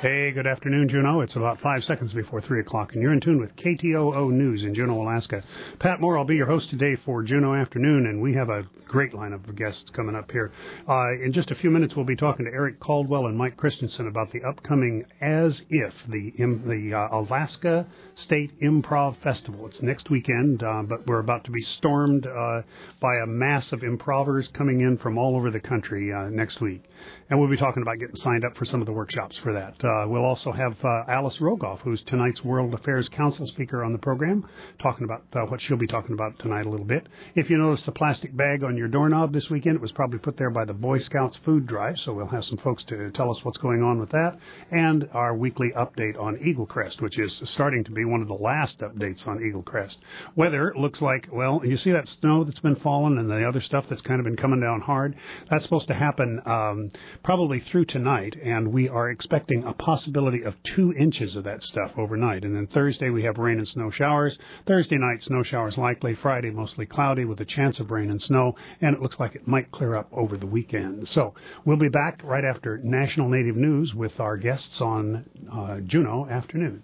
Hey, good afternoon, Juneau. It's about 5 seconds before 3 o'clock, and you're in tune with KTOO News in Juneau, Alaska. Pat Moore, I'll be your host today for Juneau Afternoon, and we have a great lineup of guests coming up here. In just a few minutes, we'll be talking to Eric Caldwell and Mike Christensen about the upcoming As If, the Alaska State Improv Festival. It's next weekend, but we're about to be stormed by a mass of improvers coming in from all over the country next week. And we'll be talking about getting signed up for some of the workshops for that. We'll also have Alice Rogoff, who's tonight's World Affairs Council speaker on the program, talking about what she'll be talking about tonight a little bit. If you noticed the plastic bag on your doorknob this weekend, it was probably put there by the Boy Scouts food drive, so we'll have some folks to tell us what's going on with that, and our weekly update on Eagle Crest, which is starting to be one of the last updates on Eagle Crest. Weather looks like, well, you see that snow that's been falling and the other stuff that's kind of been coming down hard? That's supposed to happen probably through tonight, and we are expecting a possibility of 2 inches of that stuff overnight. And then Thursday we have rain and snow showers. Thursday night, snow showers likely. Friday, mostly cloudy with a chance of rain and snow, and it looks like it might clear up over the weekend. So we'll be back right after National Native News with our guests on Juneau Afternoon.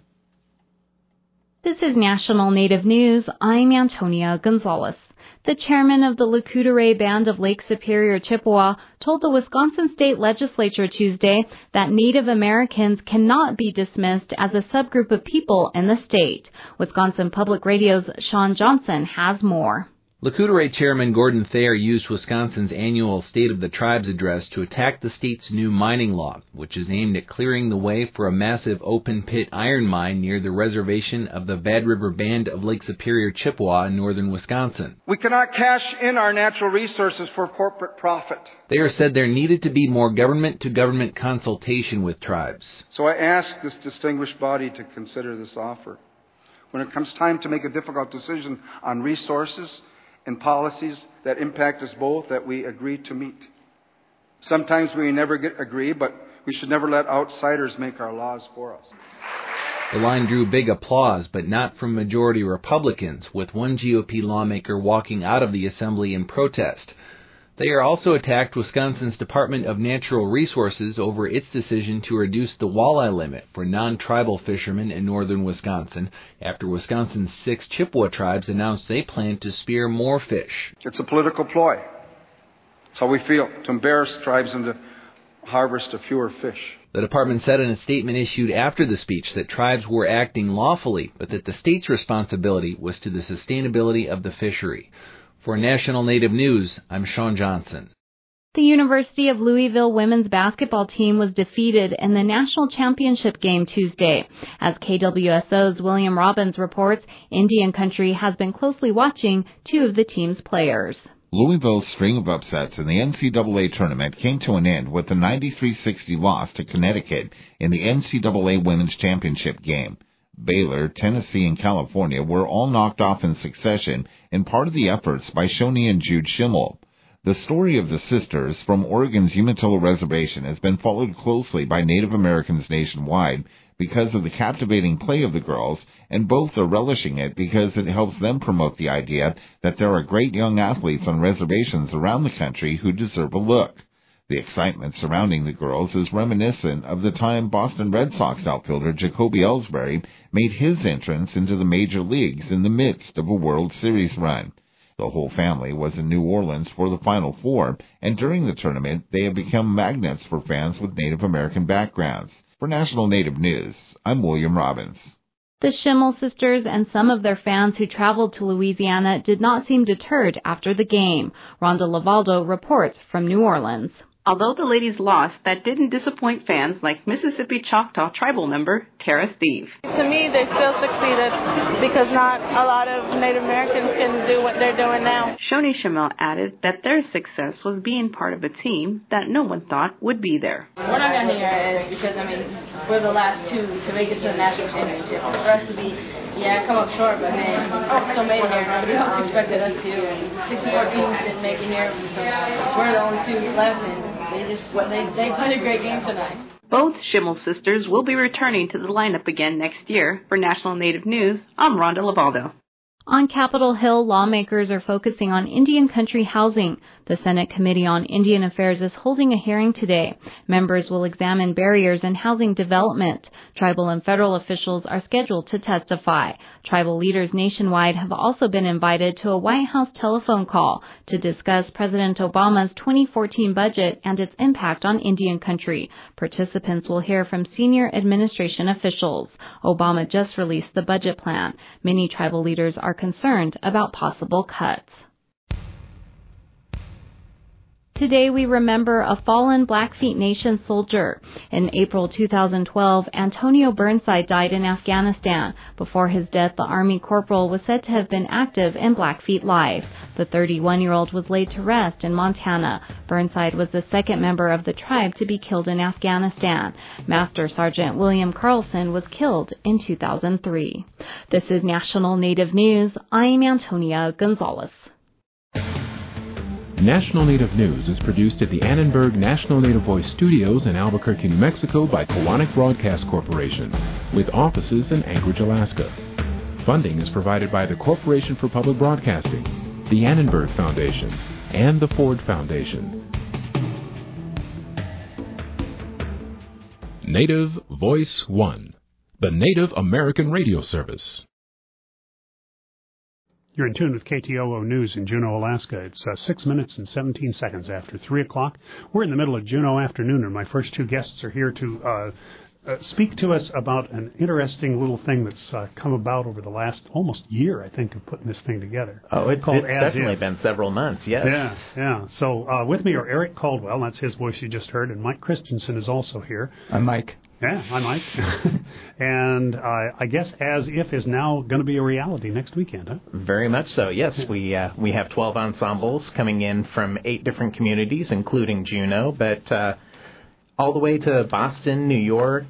This is National Native News. I'm Antonia Gonzalez. The chairman of the Lakota Band of Lake Superior Chippewa told the Wisconsin State Legislature Tuesday that Native Americans cannot be dismissed as a subgroup of people in the state. Wisconsin Public Radio's Sean Johnson has more. Lakota Chairman Gordon Thayer used Wisconsin's annual State of the Tribes address to attack the state's new mining law, which is aimed at clearing the way for a massive open-pit iron mine near the reservation of the Bad River Band of Lake Superior Chippewa in northern Wisconsin. We cannot cash in our natural resources for corporate profit. Thayer said there needed to be more government-to-government consultation with tribes. So I ask this distinguished body to consider this offer. When it comes time to make a difficult decision on resources and policies that impact us both, that we agree to meet. Sometimes we never agree, but we should never let outsiders make our laws for us. The line drew big applause, but not from majority Republicans, with one GOP lawmaker walking out of the assembly in protest. They also attacked Wisconsin's Department of Natural Resources over its decision to reduce the walleye limit for non-tribal fishermen in northern Wisconsin after Wisconsin's 6 Chippewa tribes announced they plan to spear more fish. It's a political ploy. It's how we feel, to embarrass tribes into harvest of fewer fish. The department said in a statement issued after the speech that tribes were acting lawfully, but that the state's responsibility was to the sustainability of the fishery. For National Native News, I'm Sean Johnson. The University of Louisville women's basketball team was defeated in the national championship game Tuesday. As KWSO's William Robbins reports, Indian Country has been closely watching 2 of the team's players. Louisville's string of upsets in the NCAA tournament came to an end with a 93-60 loss to Connecticut in the NCAA women's championship game. Baylor, Tennessee, and California were all knocked off in succession in part of the efforts by Shoni and Jude Schimmel. The story of the sisters from Oregon's Umatilla Reservation has been followed closely by Native Americans nationwide because of the captivating play of the girls, and both are relishing it because it helps them promote the idea that there are great young athletes on reservations around the country who deserve a look. The excitement surrounding the girls is reminiscent of the time Boston Red Sox outfielder Jacoby Ellsbury made his entrance into the major leagues in the midst of a World Series run. The whole family was in New Orleans for the Final Four, and during the tournament they have become magnets for fans with Native American backgrounds. For National Native News, I'm William Robbins. The Schimmel sisters and some of their fans who traveled to Louisiana did not seem deterred after the game. Rhonda Lavaldo reports from New Orleans. Although the ladies lost, that didn't disappoint fans like Mississippi Choctaw tribal member Tara Steve. To me, they still succeeded because not a lot of Native Americans can do what they're doing now. Shoni Schimmel added that their success was being part of a team that no one thought would be there. What I'm down here is because, we're the last 2 to make it to the national championship. For us to be, come up short, but man, still made it here. Nobody else expected us to. And 64 teams didn't make it here. So we're the only 2 left, and they played a great game tonight. Both Schimmel sisters will be returning to the lineup again next year. For National Native News, I'm Rhonda Lavaldo. On Capitol Hill, lawmakers are focusing on Indian country housing. The Senate Committee on Indian Affairs is holding a hearing today. Members will examine barriers in housing development. Tribal and federal officials are scheduled to testify. Tribal leaders nationwide have also been invited to a White House telephone call to discuss President Obama's 2014 budget and its impact on Indian country. Participants will hear from senior administration officials. Obama just released the budget plan. Many tribal leaders are concerned about possible cuts. Today we remember a fallen Blackfeet Nation soldier. In April 2012, Antonio Burnside died in Afghanistan. Before his death, the Army corporal was said to have been active in Blackfeet life. The 31-year-old was laid to rest in Montana. Burnside was the second member of the tribe to be killed in Afghanistan. Master Sergeant William Carlson was killed in 2003. This is National Native News. I'm Antonia Gonzalez. National Native News is produced at the Annenberg National Native Voice Studios in Albuquerque, New Mexico by Koahnic Broadcast Corporation, with offices in Anchorage, Alaska. Funding is provided by the Corporation for Public Broadcasting, the Annenberg Foundation, and the Ford Foundation. Native Voice One, the Native American radio service. You're in tune with KTOO News in Juneau, Alaska. It's 6 minutes and 17 seconds after 3 o'clock. We're in the middle of Juneau afternoon, and my first two guests are here to speak to us about an interesting little thing that's come about over the last almost year, I think, of putting this thing together. Oh, it's definitely been several months, yes. Yeah. So with me are Eric Caldwell, that's his voice you just heard, and Mike Christensen is also here. I'm Mike. Yeah, I'm Mike. And I guess As If is now going to be a reality next weekend, huh? Very much so, yes. We have 12 ensembles coming in from 8 different communities, including Juneau, but all the way to Boston, New York,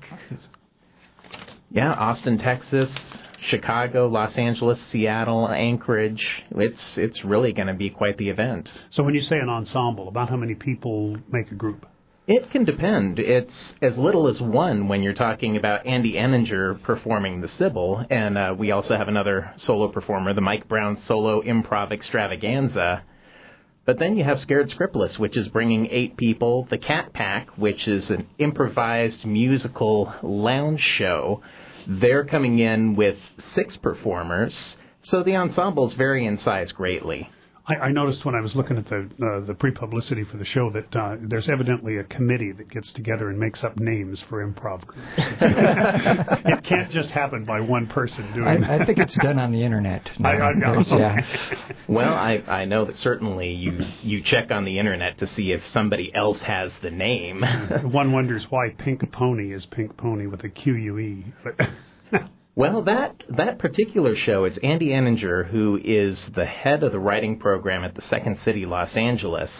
Austin, Texas, Chicago, Los Angeles, Seattle, Anchorage. It's really going to be quite the event. So when you say an ensemble, about how many people make a group? It can depend. It's as little as one when you're talking about Andy Enninger performing the Sybil, and we also have another solo performer, the Mike Brown Solo Improv Extravaganza. But then you have Scared Scriptless, which is bringing 8 people, the Cat Pack, which is an improvised musical lounge show. They're coming in with 6 performers, so the ensembles vary in size greatly. I noticed when I was looking at the pre-publicity for the show that there's evidently a committee that gets together and makes up names for improv groups. It can't just happen by one person doing that. I think it's done on the internet. I know. Yeah. Well, I know that certainly you check on the internet to see if somebody else has the name. One wonders why Pink Pony is Pink Pony with a Q-U-E. Well, that particular show, it's Andy Enninger, who is the head of the writing program at the Second City, Los Angeles,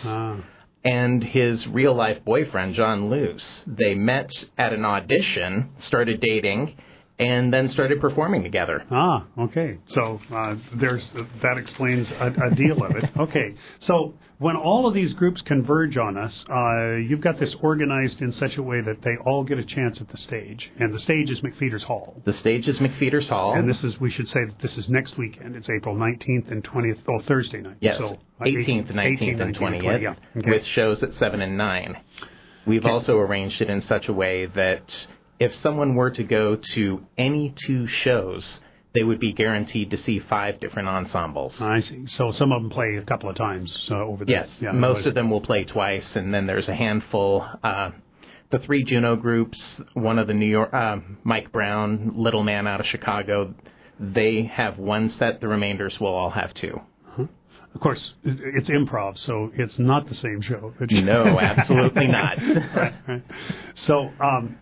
and his real-life boyfriend, John Luce. They met at an audition, started dating, and then started performing together. Okay. So that explains a deal of it. Okay. So when all of these groups converge on us, you've got this organized in such a way that they all get a chance at the stage. And the stage is McFeeters Hall. The stage is McFeeters Hall. And we should say that this is next weekend. It's April 19th and 20th, Thursday night. Yes, so, 18th, 19th, and 20th, yeah. Okay. with shows at 7 and 9. We've also arranged it in such a way that if someone were to go to any 2 shows, they would be guaranteed to see 5 different ensembles. I see. So some of them play a couple of times over the... Yes, most of them will play twice, and then there's a handful. The 3 Juneau groups, one of the New York, Mike Brown, Little Man out of Chicago, they have 1 set. The remainders will all have 2. Of course, it's improv, so it's not the same show. No, absolutely not. Right. So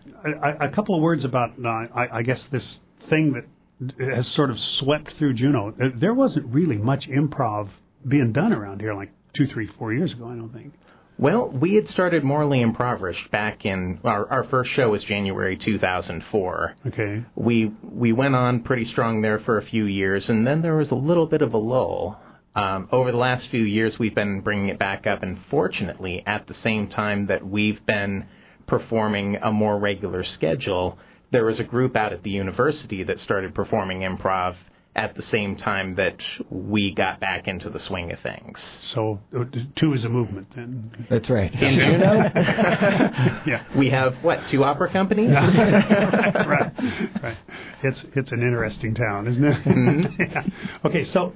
a couple of words about, I guess, this thing that has sort of swept through Juneau. There wasn't really much improv being done around here like 2, 3, 4 years ago, I don't think. Well, we had started Morally Impoverished back in, our first show was January 2004. Okay. We went on pretty strong there for a few years, and then there was a little bit of a lull. Over the last few years, we've been bringing it back up, and fortunately, at the same time that we've been performing a more regular schedule, there was a group out at the university that started performing improv at the same time that we got back into the swing of things. So 2 is a movement then. That's right. In Juneau, yeah. We have, 2 opera companies? right. It's an interesting town, isn't it? Mm-hmm. Yeah. Okay, so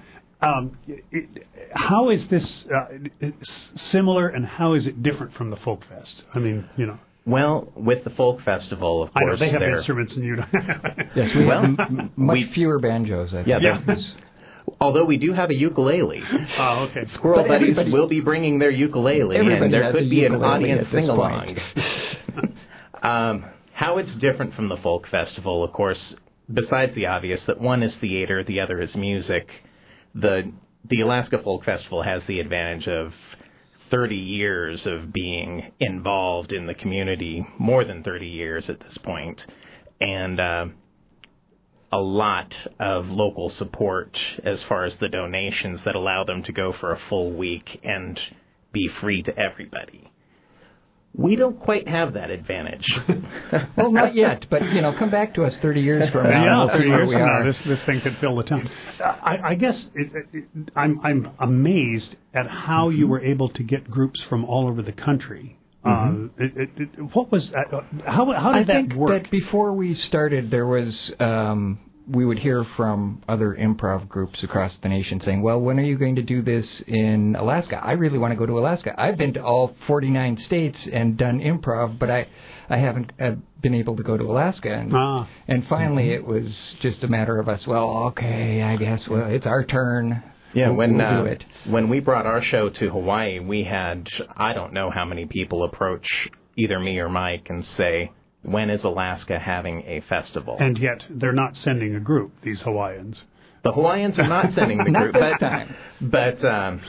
how is this similar and how is it different from the Folk Fest? I mean, Well, with the Folk Festival, of course, I know they have instruments and you don't. Yes, we have much fewer banjos, I think. Yeah. Although we do have a ukulele. Oh, okay. Squirrel Buddies will be bringing their ukulele, and there could be an audience sing-along. How it's different from the Folk Festival, of course, besides the obvious that one is theater, the other is music, the Alaska Folk Festival has the advantage of 30 years of being involved in the community, more than 30 years at this point, and a lot of local support as far as the donations that allow them to go for a full week and be free to everybody. We don't quite have that advantage. Well, not yet, but, come back to us 30 years from now. Yeah, we'll 30 see where years we from are. now, this thing could fill the town. I guess I'm amazed at how you were able to get groups from all over the country. What was how did that work? I think that before we started, there was we would hear from other improv groups across the nation saying, well, when are you going to do this in Alaska? I really want to go to Alaska. I've been to all 49 states and done improv, but I haven't been able to go to Alaska. And finally, it was just a matter of us, well, okay, I guess, it's our turn. Yeah, we'll do it. When we brought our show to Hawaii, we had, I don't know how many people approach either me or Mike and say, when is Alaska having a festival? And yet, they're not sending a group, these Hawaiians. The Hawaiians are not sending the group. Not this time. But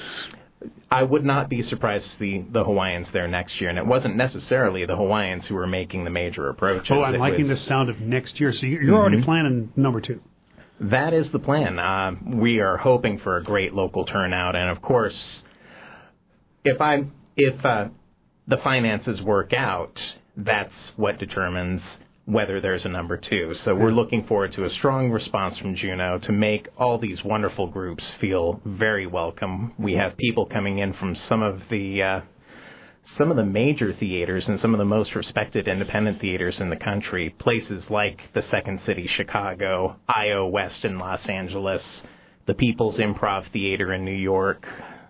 I would not be surprised to see the Hawaiians there next year. And it wasn't necessarily the Hawaiians who were making the major approaches. Oh, I'm liking the sound of next year. So you're already planning number 2. That is the plan. We are hoping for a great local turnout. And, of course, if the finances work out, that's what determines whether there's a number 2. So we're looking forward to a strong response from Juneau to make all these wonderful groups feel very welcome. We have people coming in from some of the major theaters and some of the most respected independent theaters in the country, places like the Second City Chicago, I.O. West in Los Angeles, the People's Improv Theater in New York,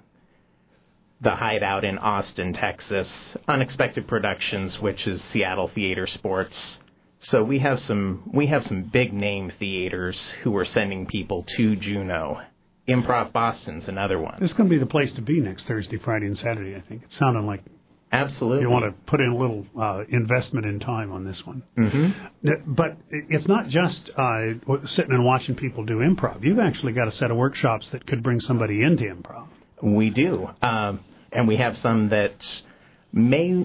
the Hideout in Austin, Texas, Unexpected Productions, which is Seattle Theater Sports. So we have some big name theaters who are sending people to Juneau. Improv Boston's another one. This is going to be the place to be next Thursday, Friday, and Saturday, I think. It sounded like absolutely you want to put in a little investment in time on this one. But it's not just sitting and watching people do improv. You've actually got a set of workshops that could bring somebody into improv. We do. And we have some that may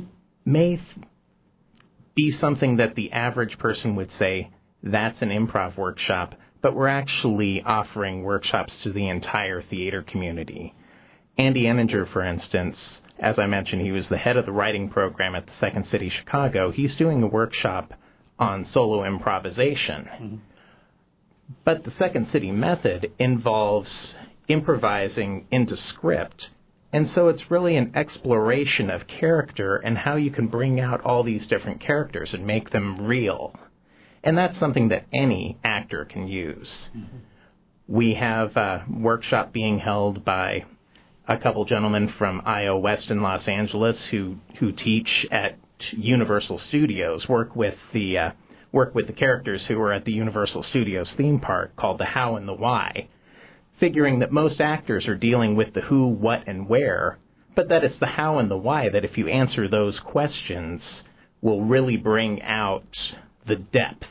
be something that the average person would say, that's an improv workshop, but we're actually offering workshops to the entire theater community. Andy Eninger, for instance, as I mentioned, he was the head of the writing program at the Second City Chicago. He's doing a workshop on solo improvisation. But the Second City method involves improvising into script. And so it's really an exploration of character and how you can bring out all these different characters and make them real. And that's something that any actor can use. We have a workshop being held by a couple gentlemen from I.O. West in Los Angeles who teach at Universal Studios, work with the characters who are at the Universal Studios theme park called the How and the Why, figuring that most actors are dealing with the who, what, and where, but that it's the how and the why that if you answer those questions will really bring out the depth.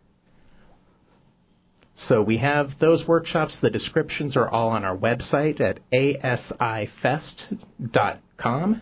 So we have those workshops. The descriptions are all on our website at asifest.com.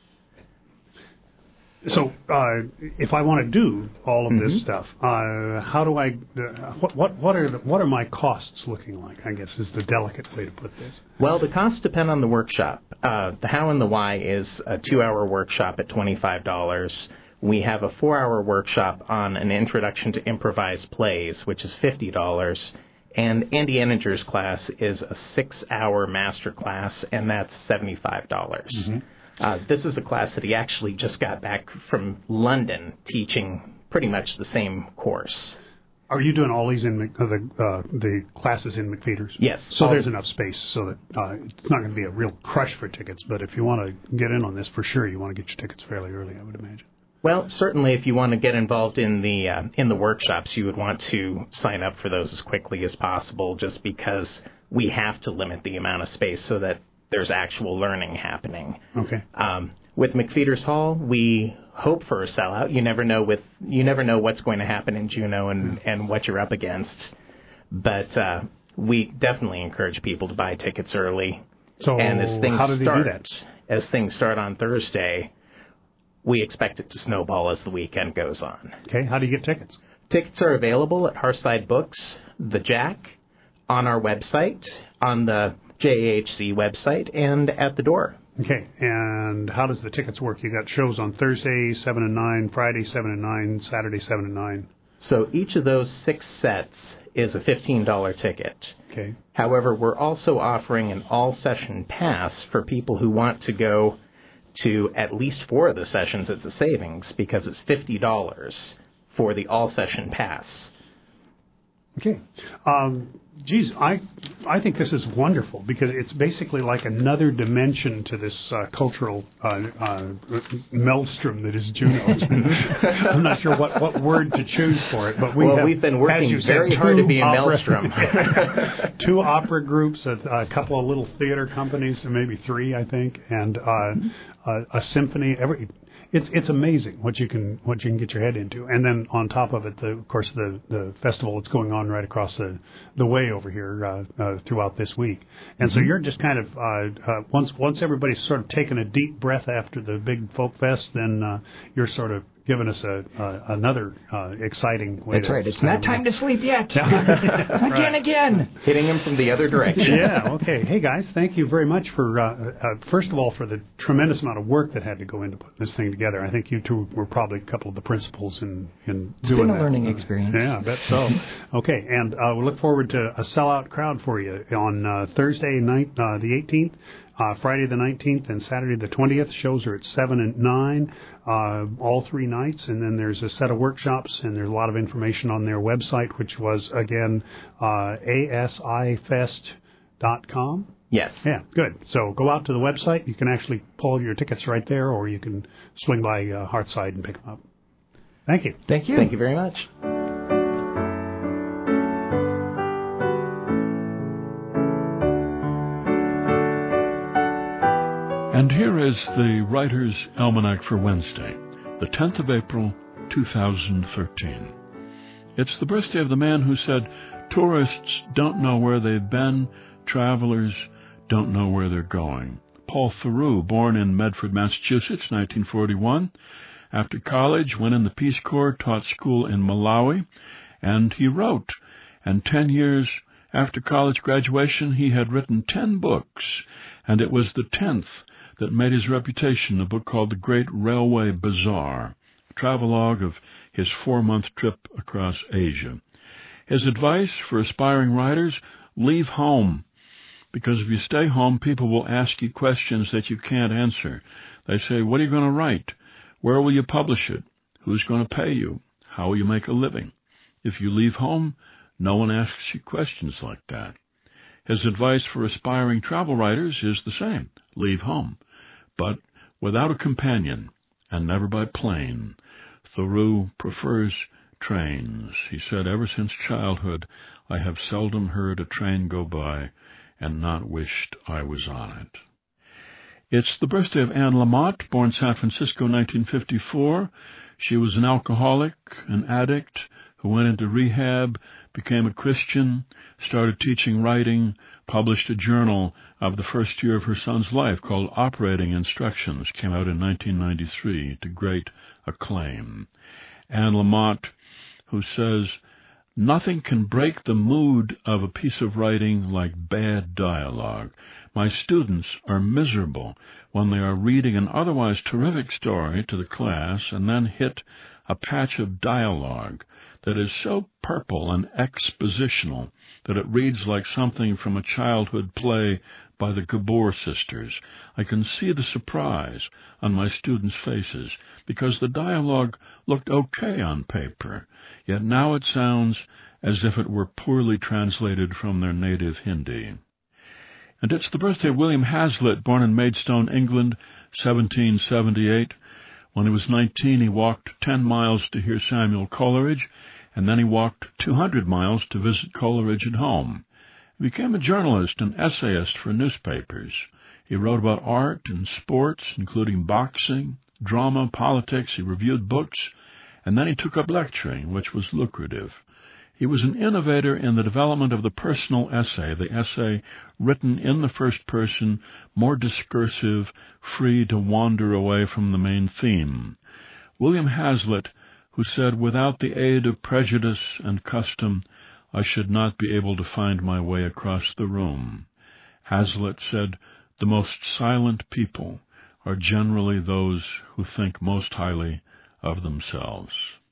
So, if I want to do all of this stuff, how do I? What are my costs looking like? I guess is the delicate way to put this. Well, the costs depend on the workshop. The How and the Why is a 2-hour workshop at $25. We have a 4-hour workshop on an introduction to improvised plays, which is $50, And Andy Eninger's class is a 6-hour master class, and that's $75. Mm-hmm. This is a class that he actually just got back from London teaching pretty much the same course. Are you doing all these in the classes in McPheeters? Yes. So there's enough space so that it's not going to be a real crush for tickets, but if you want to get in on this, for sure you want to get your tickets fairly early, I would imagine. Well, certainly if you want to get involved in the workshops, you would want to sign up for those as quickly as possible, just because we have to limit the amount of space so that there's actual learning happening. Okay. With McPheeters Hall, we hope for a sellout. You never know what's going to happen in Juneau and what you're up against. But we definitely encourage people to buy tickets early. So and how do they do that? As things start on Thursday, we expect it to snowball as the weekend goes on. Okay, how do you get tickets? Tickets are available at Hearthside Books, The Jack, on our website, on the JAHC website, and at the door. Okay, and how does the tickets work? You got shows on Thursday, 7 and 9, Friday, 7 and 9, Saturday, 7 and 9. So each of those 6 sets is a $15 ticket. Okay. However, we're also offering an all-session pass for people who want to go to at least 4 of the sessions. It's a savings because it's $50 for the all-session pass. Okay. Geez, I think this is wonderful because it's basically like another dimension to this cultural maelstrom that is Juneau. I'm not sure what word to choose for it, but we've been working very hard to be a maelstrom. 2 opera groups, a couple of little theater companies, maybe 3, I think, and a symphony. It's amazing what you can get your head into, and then on top of it, of course, the festival that's going on right across the way over here throughout this week, and so you're just kind of once everybody's sort of taken a deep breath after the big folk fest, then you're sort of giving us another exciting way. That's right. It's not time to sleep yet. Again. Hitting him from the other direction. Yeah. Okay. Hey guys, thank you very much for first of all for the tremendous amount of work that had to go into putting this thing together. I think you two were probably a couple of the principals in doing that. It's been a learning experience. Yeah, I bet so. Okay, and we look forward to a sellout crowd for you on Thursday night, the 18th. Friday the 19th and Saturday the 20th. Shows are at 7 and 9, all 3 nights. And then there's a set of workshops, and there's a lot of information on their website, which was, again, asifest.com. Yes. Yeah, good. So go out to the website. You can actually pull your tickets right there, or you can swing by Hearthside and pick them up. Thank you. Thank you. Thank you very much. And here is the Writer's Almanac for Wednesday, the 10th of April, 2013. It's the birthday of the man who said, "Tourists don't know where they've been, travelers don't know where they're going." Paul Theroux, born in Medford, Massachusetts, 1941. After college, went in the Peace Corps, taught school in Malawi, and he wrote. And 10 years after college graduation, he had written 10 books, and it was the 10th that made his reputation, a book called The Great Railway Bazaar, a travelogue of his 4-month trip across Asia. His advice for aspiring writers: leave home, because if you stay home, people will ask you questions that you can't answer. They say, what are you going to write? Where will you publish it? Who's going to pay you? How will you make a living? If you leave home, no one asks you questions like that. His advice for aspiring travel writers is the same: leave home, but without a companion, and never by plane. Theroux prefers trains. He said, "Ever since childhood, I have seldom heard a train go by and not wished I was on it." It's the birthday of Anne Lamott, born San Francisco, 1954. She was an alcoholic, an addict, who went into rehab, became a Christian, started teaching writing, published a journal of the first year of her son's life called Operating Instructions, came out in 1993 to great acclaim. Anne Lamott, who says, "Nothing can break the mood of a piece of writing like bad dialogue. My students are miserable when they are reading an otherwise terrific story to the class and then hit a patch of dialogue that is so purple and expositional that it reads like something from a childhood play by the Gabor sisters. I can see the surprise on my students' faces because the dialogue looked okay on paper, yet now it sounds as if it were poorly translated from their native Hindi. And it's the birthday of William Hazlitt, born in Maidstone, England, 1778. When he was 19, he walked 10 miles to hear Samuel Coleridge, and then he walked 200 miles to visit Coleridge at home. He became a journalist and essayist for newspapers. He wrote about art and sports, including boxing, drama, politics. He reviewed books, and then he took up lecturing, which was lucrative. He was an innovator in the development of the personal essay, the essay written in the first person, more discursive, free to wander away from the main theme. William Hazlitt, who said, "Without the aid of prejudice and custom, I should not be able to find my way across the room." Hazlitt said, "The most silent people are generally those who think most highly of themselves."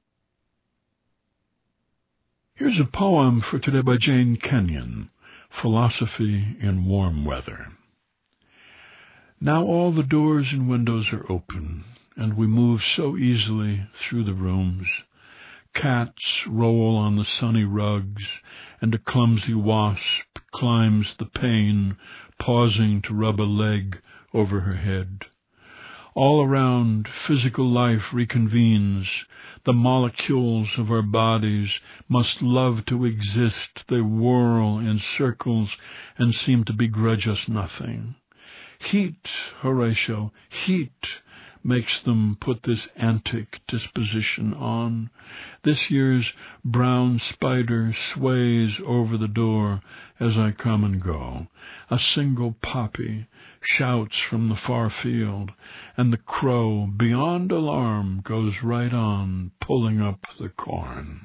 Here's a poem for today by Jane Kenyon, Philosophy in Warm Weather. Now all the doors and windows are open, and we move so easily through the rooms. Cats roll on the sunny rugs, and a clumsy wasp climbs the pane, pausing to rub a leg over her head. All around, physical life reconvenes. The molecules of our bodies must love to exist. They whirl in circles and seem to begrudge us nothing. Heat, Horatio, heat makes them put this antic disposition on. This year's brown spider sways over the door as I come and go. A single poppy shouts from the far field, and the crow, beyond alarm, goes right on, pulling up the corn.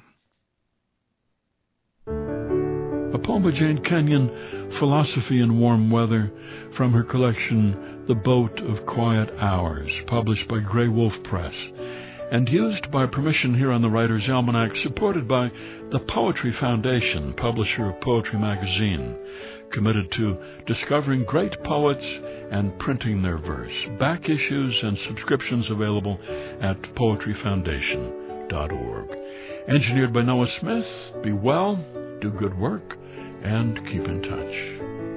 A poem by Jane Kenyon, Philosophy in Warm Weather, from her collection The Boat of Quiet Hours, published by Grey Wolf Press, and used by permission here on the Writer's Almanac, supported by the Poetry Foundation, publisher of Poetry Magazine, committed to discovering great poets and printing their verse. Back issues and subscriptions available at poetryfoundation.org. Engineered by Noah Smith. Be well, do good work, and keep in touch.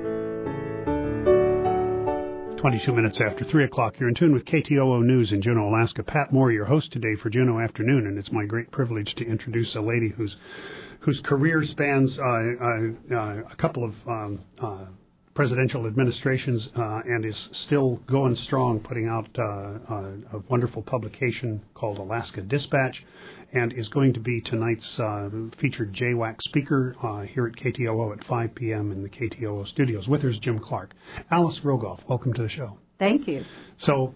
22 minutes after 3 o'clock, you're in tune with KTOO News in Juneau, Alaska. Pat Moore, your host today for Juneau Afternoon, and it's my great privilege to introduce a lady whose career spans a couple of presidential administrations and is still going strong, putting out a wonderful publication called Alaska Dispatch, and is going to be tonight's featured JWAC speaker here at KTOO at 5 p.m. in the KTOO studios. With her is Jim Clark. Alice Rogoff, welcome to the show. Thank you. So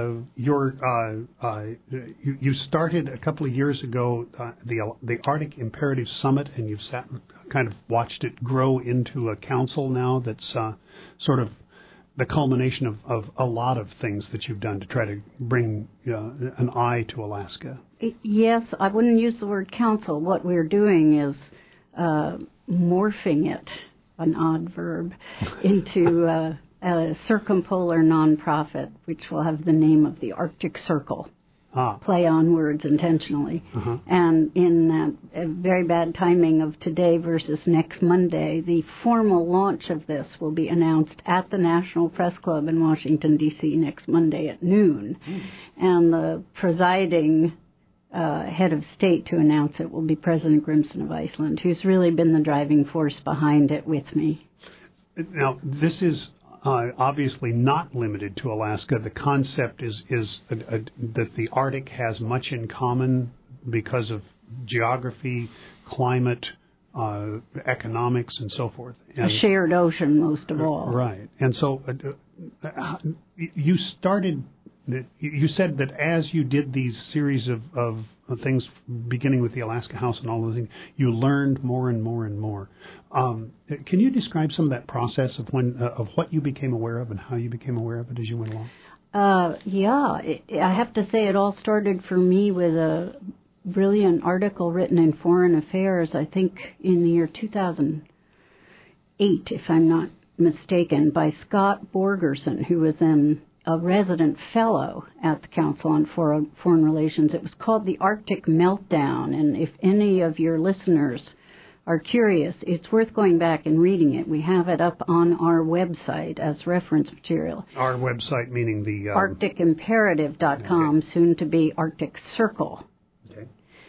you started a couple of years ago the Arctic Imperative Summit, and you've kind of watched it grow into a council now that's sort of the culmination of a lot of things that you've done to try to bring an eye to Alaska. Yes, I wouldn't use the word council. What we're doing is morphing it, an odd verb, into a circumpolar nonprofit, which will have the name of the Arctic Circle. Play on words intentionally. Uh-huh. And in that very bad timing of today versus next Monday, the formal launch of this will be announced at the National Press Club in Washington, D.C. next Monday at noon. And the presiding head of state to announce it will be President Grimson of Iceland, who's really been the driving force behind it with me. Now, this is obviously not limited to Alaska. The concept is that the Arctic has much in common because of geography, climate, economics, and so forth. And a shared ocean, most of all. Right. And so you started... You said that as you did these series of things, beginning with the Alaska House and all those things, you learned more and more and more. Can you describe some of that process of what you became aware of and how you became aware of it as you went along? I have to say it all started for me with a brilliant article written in Foreign Affairs, I think in the year 2008, if I'm not mistaken, by Scott Borgerson, who was a resident fellow at the Council on Foreign Relations. It was called The Arctic Meltdown, and if any of your listeners are curious, it's worth going back and reading it. We have it up on our website as reference material. Our website meaning the... ArcticImperative.com, okay. Soon to be Arctic Circle. Okay.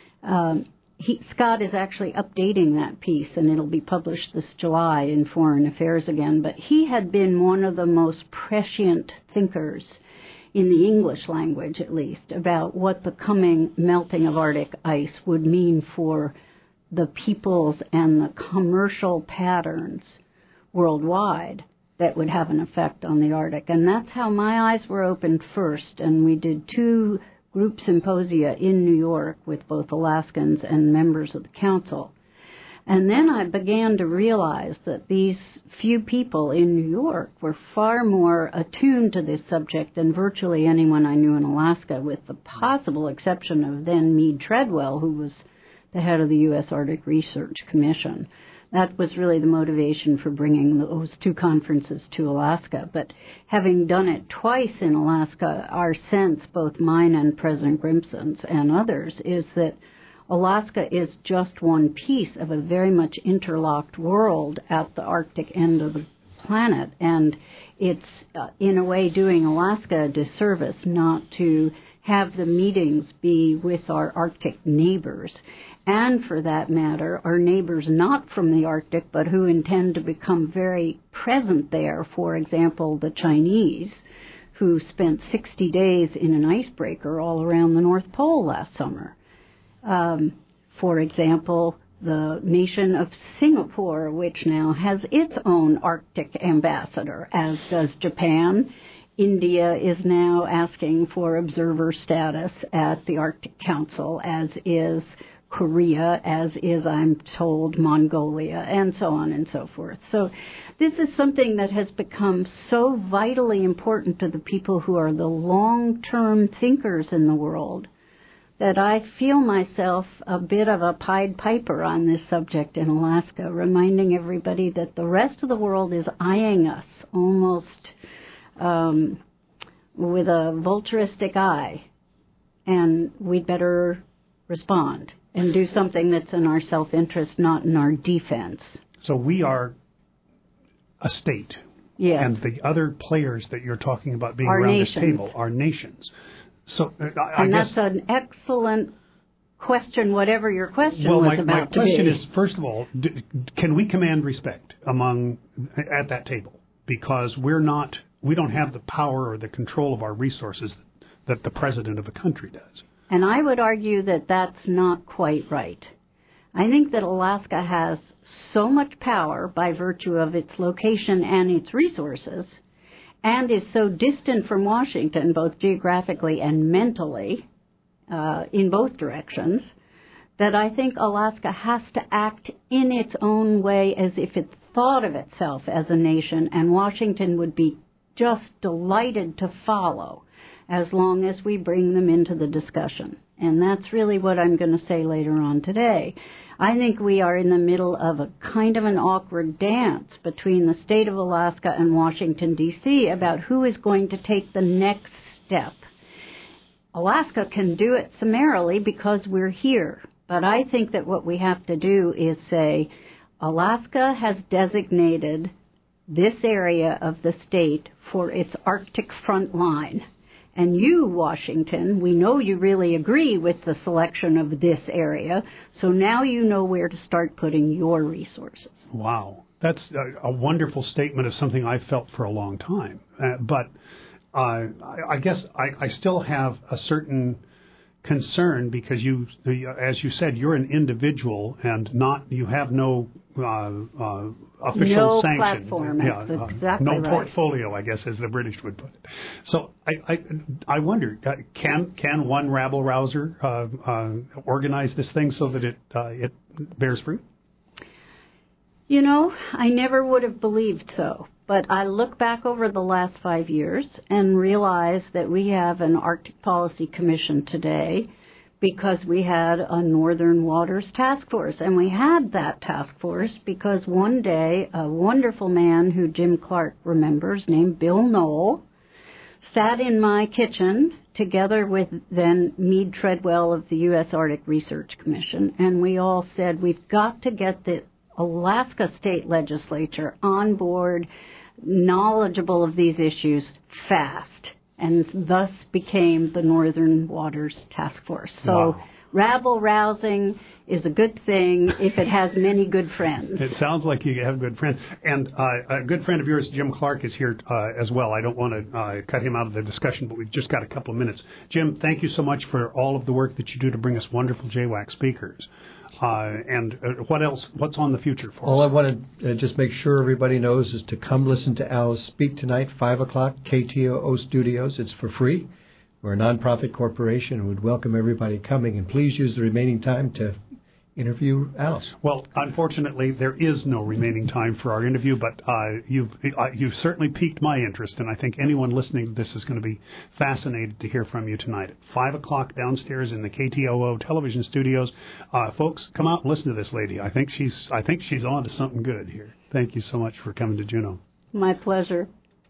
Scott is actually updating that piece, and it'll be published this July in Foreign Affairs again. But he had been one of the most prescient thinkers, in the English language at least, about what the coming melting of Arctic ice would mean for the peoples and the commercial patterns worldwide that would have an effect on the Arctic. And that's how my eyes were opened first, and we did 2 group symposia in New York with both Alaskans and members of the council. And then I began to realize that these few people in New York were far more attuned to this subject than virtually anyone I knew in Alaska, with the possible exception of then Meade Treadwell, who was the head of the U.S. Arctic Research Commission. That was really the motivation for bringing those 2 conferences to Alaska. But having done it twice in Alaska, our sense, both mine and President Grimson's and others, is that Alaska is just one piece of a very much interlocked world at the Arctic end of the planet. And it's, in a way, doing Alaska a disservice not to have the meetings be with our Arctic neighbors. And for that matter, our neighbors not from the Arctic, but who intend to become very present there. For example, the Chinese, who spent 60 days in an icebreaker all around the North Pole last summer. For example, the nation of Singapore, which now has its own Arctic ambassador, as does Japan. India is now asking for observer status at the Arctic Council, as is Korea, as is, I'm told, Mongolia, and so on and so forth. So this is something that has become so vitally important to the people who are the long-term thinkers in the world that I feel myself a bit of a Pied Piper on this subject in Alaska, reminding everybody that the rest of the world is eyeing us almost with a vulturistic eye, and we'd better respond and do something that's in our self-interest, not in our defense. So we are a state. Yes. And the other players that you're talking about being our around nations. this table are nations. So I guess that's an excellent question, whatever your question was about. My question is, first of all, can we command respect at that table? Because we don't have the power or the control of our resources that the president of a country does. And I would argue that that's not quite right. I think that Alaska has so much power by virtue of its location and its resources, and is so distant from Washington, both geographically and mentally, in both directions, that I think Alaska has to act in its own way as if it thought of itself as a nation, and Washington would be just delighted to follow as long as we bring them into the discussion. And that's really what I'm going to say later on today. I think we are in the middle of a kind of an awkward dance between the state of Alaska and Washington, D.C. about who is going to take the next step. Alaska can do it summarily because we're here. But I think that what we have to do is say, Alaska has designated this area of the state for its Arctic front line. And you, Washington, we know you really agree with the selection of this area, so now you know where to start putting your resources. Wow. That's a wonderful statement of something I've felt for a long time. But I guess I still have a certain concern because you, as you said, you're an individual and you have no official sanction. Platform. That's exactly no right. portfolio, I guess, as the British would put it. So I wonder, can one rabble rouser organize this thing so that it bears fruit? You know, I never would have believed so. But I look back over the last 5 years and realize that we have an Arctic Policy Commission today because we had a Northern Waters Task Force. And we had that task force because one day a wonderful man who Jim Clark remembers, named Bill Knoll, sat in my kitchen together with then Meade Treadwell of the U.S. Arctic Research Commission, and we all said we've got to get the Alaska State Legislature on board, knowledgeable of these issues fast, and thus became the Northern Waters Task Force. So wow. Rabble-rousing is a good thing if it has many good friends. It sounds like you have good friends. And a good friend of yours, Jim Clark, is here as well. I don't want to cut him out of the discussion, but we've just got a couple of minutes. Jim, thank you so much for all of the work that you do to bring us wonderful JWAC speakers. And what else? What's on the future for us? All I want to just make sure everybody knows is to come listen to Al speak tonight, 5 o'clock, KTOO Studios. It's for free. We're a nonprofit corporation and would welcome everybody coming. And please use the remaining time to interview Alice. Well, unfortunately, there is no remaining time for our interview, but you've certainly piqued my interest, and I think anyone listening to this is going to be fascinated to hear from you tonight at 5 o'clock downstairs in the KTOO television studios. Folks, come out and listen to this lady. I think she's on to something good here. Thank you so much for coming to Juneau. My pleasure.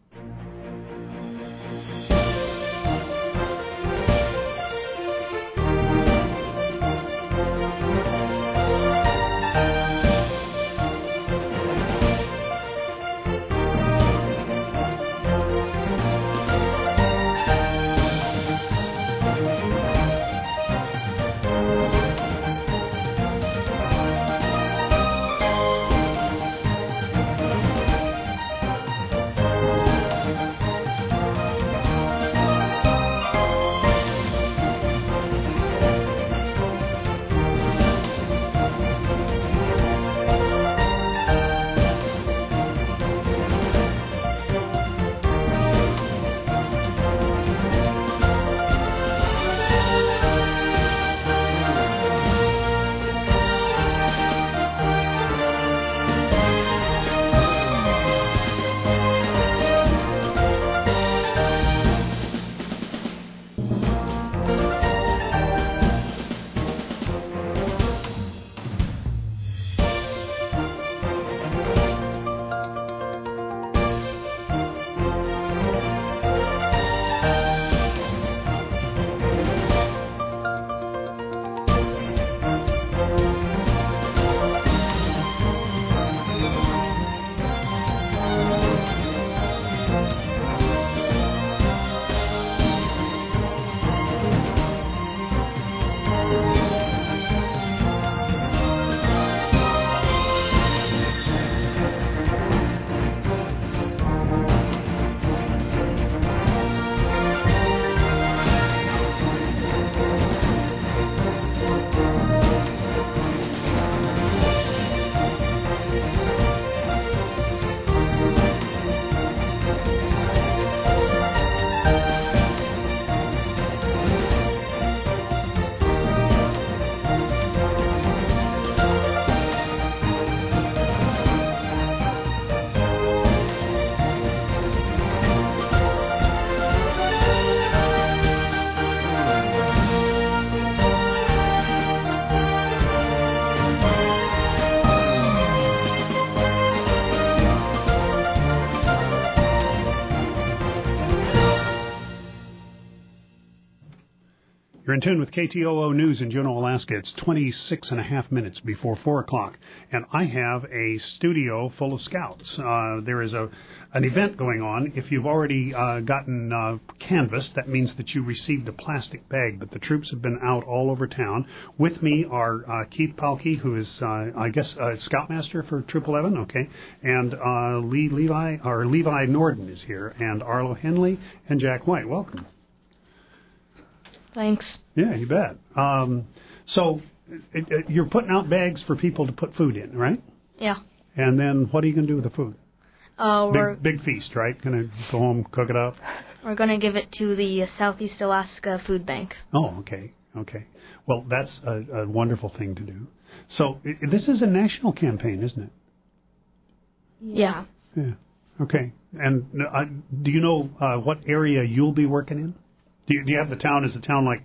You're in tune with KTOO News in Juneau, Alaska. It's 26 and a half minutes before 4 o'clock, and I have a studio full of scouts. There is an event going on. If you've already gotten canvas, that means that you received a plastic bag, but the troops have been out all over town. With me are Keith Palke, who is, I guess, Scoutmaster for Troop 11, okay, and Levi Norden is here, and Arlo Henley and Jack White. Welcome. Thanks. Yeah, you bet. So you're putting out bags for people to put food in, right? Yeah. And then what are you going to do with the food? Big feast, right? Going to go home, cook it up? We're going to give it to the Southeast Alaska Food Bank. Oh, okay. Well, that's a wonderful thing to do. So this is a national campaign, isn't it? Yeah. Yeah. Okay. And do you know what area you'll be working in? Do you have the town as a town like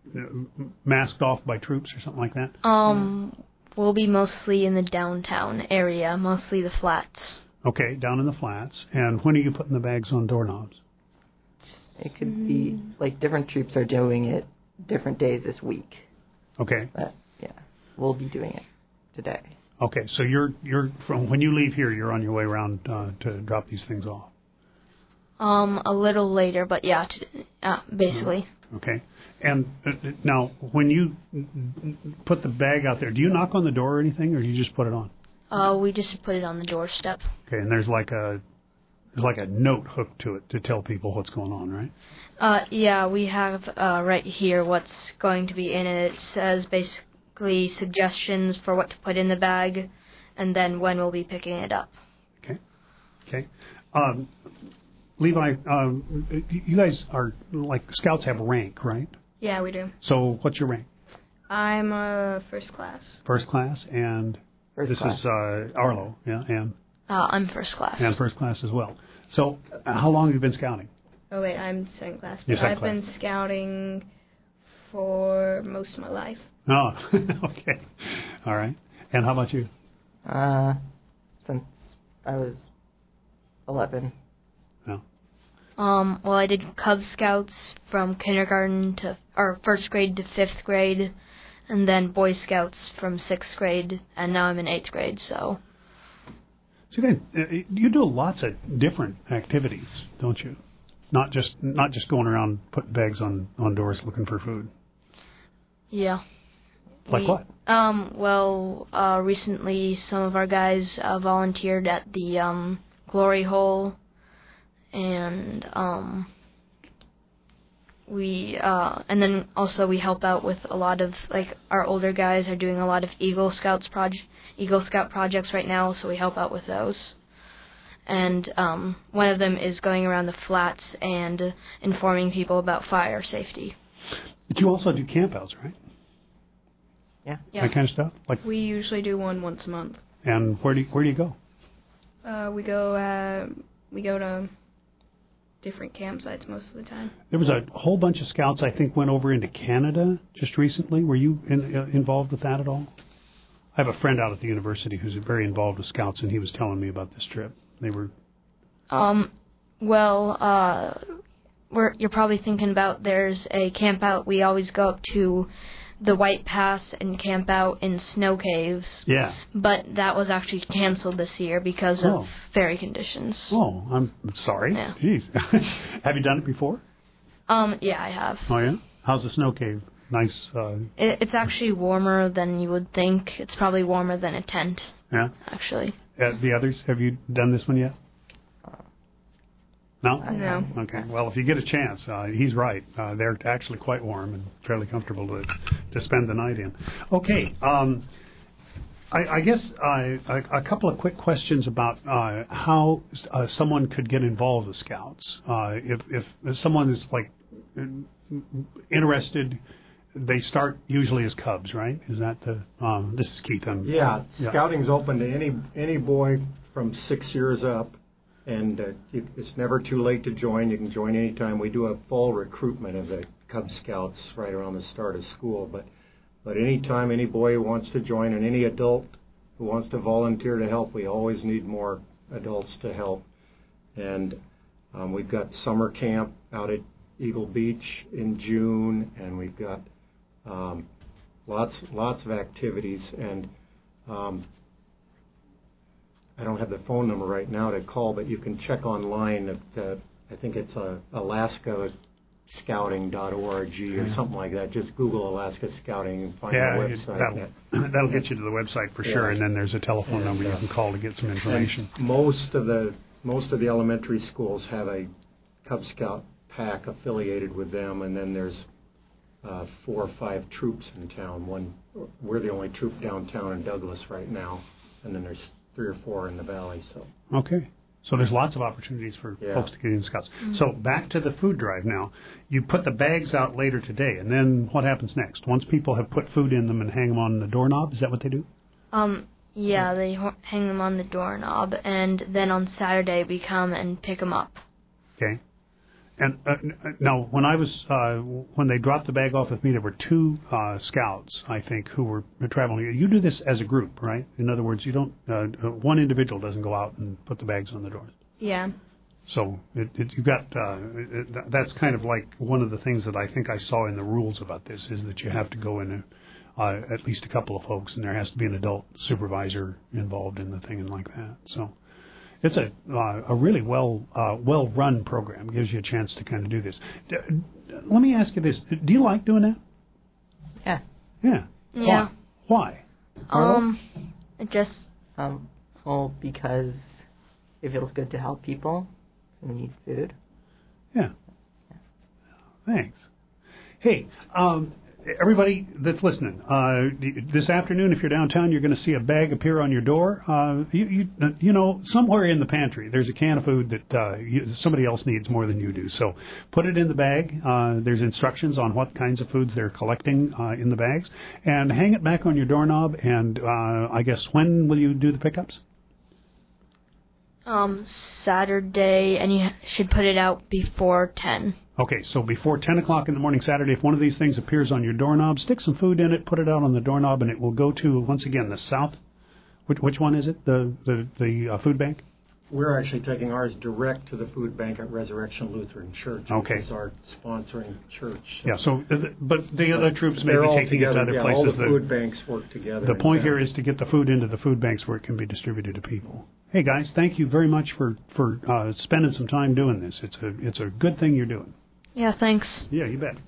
masked off by troops or something like that? We'll be mostly in the downtown area, mostly the flats. Okay, down in the flats. And when are you putting the bags on doorknobs? It could be, like, different troops are doing it different days this week. Okay. But, yeah, we'll be doing it today. Okay, so you're from when you leave here, you're on your way around to drop these things off. A little later, but yeah, basically. Okay, and now when you put the bag out there, do you knock on the door or anything, or do you just put it on? We just put it on the doorstep. Okay, and there's like a note hooked to it to tell people what's going on, right? Yeah, we have right here what's going to be in it. It says basically suggestions for what to put in the bag, and then when we'll be picking it up. Okay. Levi, you guys are, like, Scouts have rank, right? Yeah, we do. So what's your rank? I'm first class. First class, and this is Arlo, yeah, and? I'm first class. And first class as well. So how long have you been scouting? Oh, wait, I'm second class. I've been scouting for most of my life. Oh, okay. All right. And how about you? Since I was 11. No. Well, I did Cub Scouts from kindergarten or first grade to fifth grade, and then Boy Scouts from sixth grade, and now I'm in eighth grade, so. So you do lots of different activities, don't you? Not just going around putting bags on doors looking for food. Yeah. Like what? Well, recently some of our guys volunteered at the Glory Hole, and and then also we help out with a lot of, like, our older guys are doing a lot of Eagle Scout projects right now, so we help out with those. And one of them is going around the flats and informing people about fire safety. But you also do campouts, right? Yeah. That kind of stuff? Like, we usually do one once a month. And where do you go? We go to different campsites most of the time. There was a whole bunch of Scouts, I think, went over into Canada just recently. Were you involved with that at all? I have a friend out at the university who's very involved with Scouts, and he was telling me about this trip. They were... you're probably thinking about, there's a camp out. We always go up to the White Pass and camp out in snow caves. Yeah. But that was actually canceled this year because of ferry conditions. Oh, I'm sorry. Yeah. Jeez. Have you done it before? Yeah, I have. Oh, yeah? How's the snow cave? Nice. It's actually warmer than you would think. It's probably warmer than a tent. Yeah? Actually. The others, have you done this one yet? No? No. Okay. Well, if you get a chance, he's right. They're actually quite warm and fairly comfortable to spend the night in. Okay. I guess a couple of quick questions about how someone could get involved with Scouts. If someone is, like, interested, they start usually as Cubs, right? Is that the? This is Keith. Yeah. Scouting's open to any boy from 6 years up. And it's never too late to join. You can join anytime. We do a full recruitment of the Cub Scouts right around the start of school. But anytime any boy who wants to join and any adult who wants to volunteer to help, we always need more adults to help. And we've got summer camp out at Eagle Beach in June, and we've got lots of activities. And I don't have the phone number right now to call, but you can check online at, I think it's alaskascouting.org or something like that. Just Google Alaska Scouting and find the website. That'll get you to the website for sure, and then there's a telephone number you can call to get some information. And most of the elementary schools have a Cub Scout pack affiliated with them, and then there's 4 or 5 troops in town. We're the only troop downtown in Douglas right now, and then there's 3 or 4 in the valley. So okay, so there's lots of opportunities for folks to get in Scouts. Mm-hmm. So back to the food drive now. You put the bags out later today, and then what happens next? Once people have put food in them and hang them on the doorknob, is that what they do? Yeah, they hang them on the doorknob, and then on Saturday we come and pick them up. Okay, And now, when they dropped the bag off with me, there were 2 scouts, I think, who were traveling. You do this as a group, right? In other words, you don't. One individual doesn't go out and put the bags on the doors. Yeah. So you got. That's kind of like one of the things that I think I saw in the rules about this is that you have to go in at least a couple of folks, and there has to be an adult supervisor involved in the thing and like that. So. It's a really well-run program. It gives you a chance to kind of do this. Let me ask you this. Do you like doing that? Yeah. Yeah. Yeah. Why? It just... Well, because it feels good to help people who need food. Yeah. Thanks. Hey, everybody that's listening, this afternoon, if you're downtown, you're going to see a bag appear on your door. You know, somewhere in the pantry, there's a can of food that somebody else needs more than you do. So put it in the bag. There's instructions on what kinds of foods they're collecting in the bags. And hang it back on your doorknob. And I guess, when will you do the pickups? Saturday, and you should put it out before 10. Okay, so before 10 o'clock in the morning Saturday, if one of these things appears on your doorknob, stick some food in it, put it out on the doorknob, and it will go to, once again, the south. Which one is it, the food bank? We're actually taking ours direct to the food bank at Resurrection Lutheran Church, okay, which is our sponsoring church. Yeah, so, but the other troops may be taking it to other places. All the food banks work together. The point here is to get the food into the food banks where it can be distributed to people. Hey, guys, thank you very much for spending some time doing this. It's a good thing you're doing. Yeah, thanks. Yeah, you bet.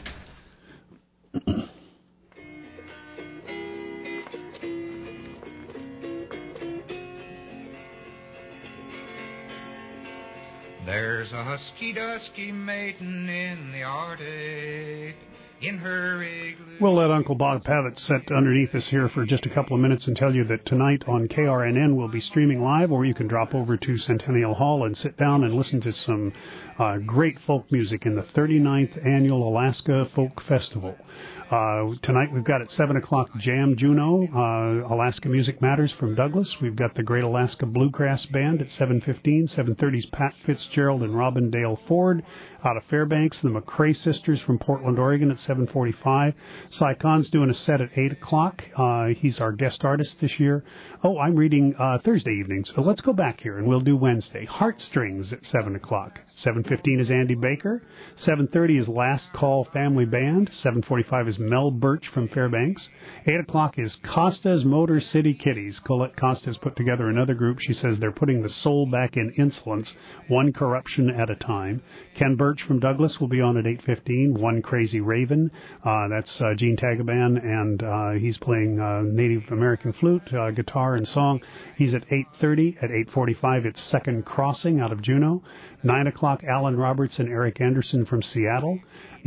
There's a husky-dusky maiden in the Arctic, in her igloo. We'll let Uncle Bob Pavitt sit underneath us here for just a couple of minutes and tell you that tonight on KRNN we'll be streaming live, or you can drop over to Centennial Hall and sit down and listen to some great folk music in the 39th Annual Alaska Folk Festival. Tonight we've got at 7 o'clock Jam Juneau, Alaska Music Matters from Douglas. We've got the Great Alaska Bluegrass Band at 7:15. 7:30's Pat Fitzgerald and Robin Dale Ford out of Fairbanks. The McCrae Sisters from Portland, Oregon at 7:45. Cy Khan's doing a set at 8 o'clock. He's our guest artist this year. Oh, I'm reading Thursday evenings. So let's go back here and we'll do Wednesday. Heartstrings at 7 o'clock. 7:15 is Andy Baker. 7:30 is Last Call Family Band. 7:45 is Mel Birch from Fairbanks. 8 o'clock is Costa's Motor City Kitties. Colette Costa has put together another group. She says they're putting the soul back in insolence, one corruption at a time. Ken Birch from Douglas will be on at 8:15. One Crazy Raven. That's Gene Tagaban, and he's playing Native American flute, guitar, and song. He's at 8:30. At 8:45, it's Second Crossing out of Juneau. 9 o'clock, Alan Roberts and Eric Anderson from Seattle.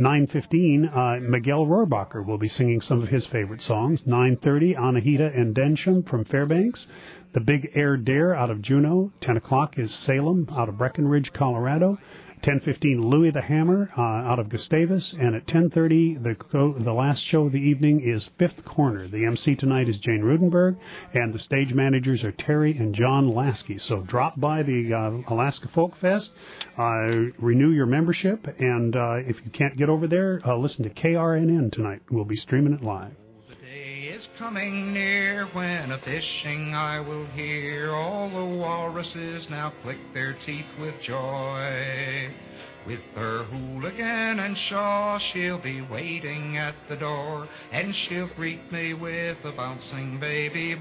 9:15, Miguel Rohrbacher will be singing some of his favorite songs. 9:30, Anahita and Densham from Fairbanks. The Big Air Dare out of Juneau. 10 o'clock is Salem out of Breckenridge, Colorado. 10:15, Louis the Hammer out of Gustavus. And at 10:30, the last show of the evening is Fifth Corner. The MC tonight is Jane Rudenberg, and the stage managers are Terry and John Lasky. So drop by the Alaska Folk Fest, renew your membership, and if you can't get over there, listen to KRNN tonight. We'll be streaming it live. Is coming near when a fishing I will hear. All the walruses now click their teeth with joy. With her hooligan and shawl, she'll be waiting at the door, and she'll greet me with a bouncing baby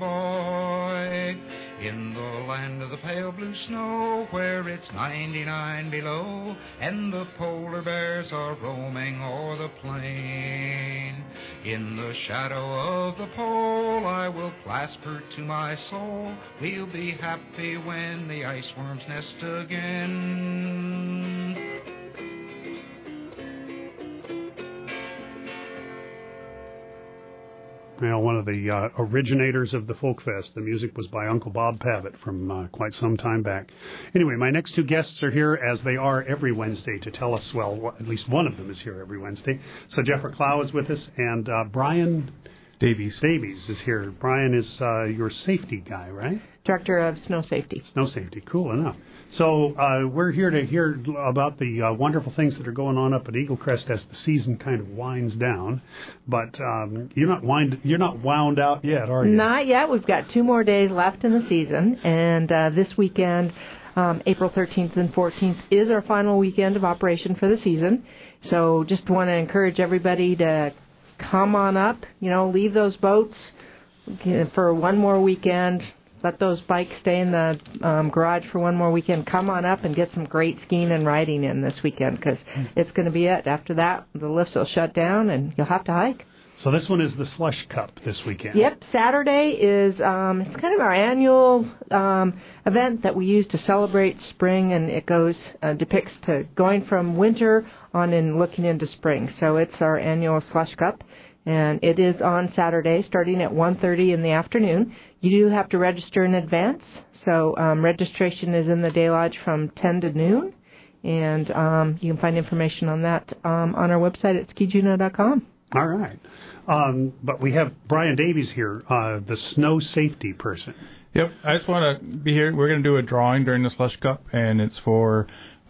boy. In the land of the pale blue snow, where it's 99 below, and the polar bears are roaming o'er the plain. In the shadow of the pole, I will clasp her to my soul. We'll be happy when the ice worms nest again. Well, one of the originators of the Folk Fest. The music was by Uncle Bob Pavitt from quite some time back. Anyway, my next two guests are here, as they are every Wednesday, to tell us, well, at least one of them is here every Wednesday. So Jeffrey Clow is with us, and Brian Davies is here. Brian is your safety guy, right? Director of Snow Safety. Snow Safety, cool enough. So we're here to hear about the wonderful things that are going on up at Eagle Crest as the season kind of winds down. But you're not wound out yet, are you? Not yet. We've got 2 more days left in the season, and this weekend, April 13th and 14th, is our final weekend of operation for the season. So just want to encourage everybody to come on up. Leave those boats for one more weekend. Let those bikes stay in the garage for one more weekend. Come on up and get some great skiing and riding in this weekend, because it's going to be it. After that, the lifts will shut down and you'll have to hike. So this one is the Slush Cup this weekend. Yep. Saturday is it's kind of our annual event that we use to celebrate spring, and it depicts to going from winter on and looking into spring. So it's our annual Slush Cup. And it is on Saturday, starting at 1:30 in the afternoon. You do have to register in advance, so registration is in the Day Lodge from 10 to noon, and you can find information on that on our website at skijuno.com. All right. But we have Brian Davies here, the snow safety person. Yep, I just want to be here. We're going to do a drawing during the Slush Cup, and it's for